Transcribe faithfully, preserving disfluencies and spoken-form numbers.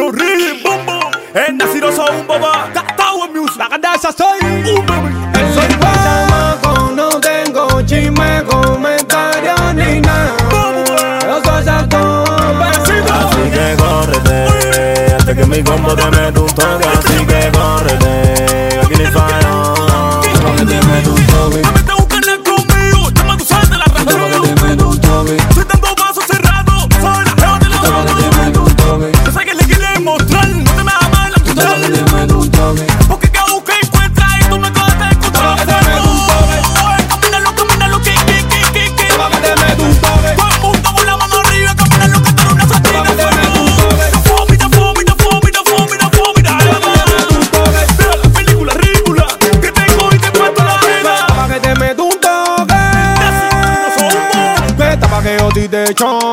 Puerto Rico, boom, boom. El nacido soy un boba, catao en music. La grandeza soy un baby. Soy chamaco, no tengo chisme, comentario ni nada. Yo soy saltón, así que córrete, antes que mi combo te mete un toque. Así que córrete, aquí ni fallo. que te meto un toque. No me te buscan conmigo, llama tu sal de la Que radio. te meto un toque. Soy tanto vasos cerrados, soy la jeva de la Que radio. te meto un toque. Yo sé que le quieres mostrar, no te me amas la Que puta. te meto un toque. Porque que busca encuentra y tú me coges de contra. Que te meto un toque. Camínalo, camínalo, que, que, que, que, que. Que te meto un toque. Todo el mundo con la mano arriba, camínalo, que tú eres una satina Que te de meto un fuego. toque. Fómita, fómita, fómita, fómita, fómita. Veo la película ridícula que tengo y te cuento la vida. Pa' que te meto un toque. Así no somos. Vete pa' que yo te choque.